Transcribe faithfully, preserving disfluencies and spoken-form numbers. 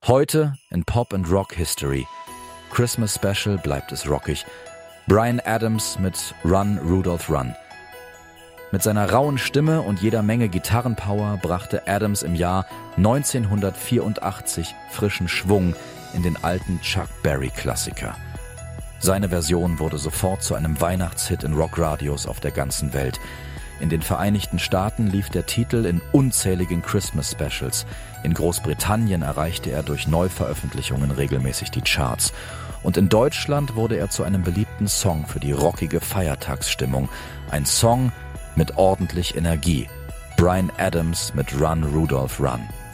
Heute in Pop and Rock History. Christmas Special bleibt es rockig. Bryan Adams mit Run, Rudolph, Run. Mit seiner rauen Stimme und jeder Menge Gitarrenpower brachte Adams im Jahr neunzehnhundertvierundachtzig frischen Schwung in den alten Chuck Berry-Klassiker. Seine Version wurde sofort zu einem Weihnachtshit in Rockradios auf der ganzen Welt. In den Vereinigten Staaten lief der Titel in unzähligen Christmas-Specials. In Großbritannien erreichte er durch Neuveröffentlichungen regelmäßig die Charts. Und in Deutschland wurde er zu einem beliebten Song für die rockige Feiertagsstimmung. Ein Song mit ordentlich Energie. Bryan Adams mit Run, Rudolph, Run.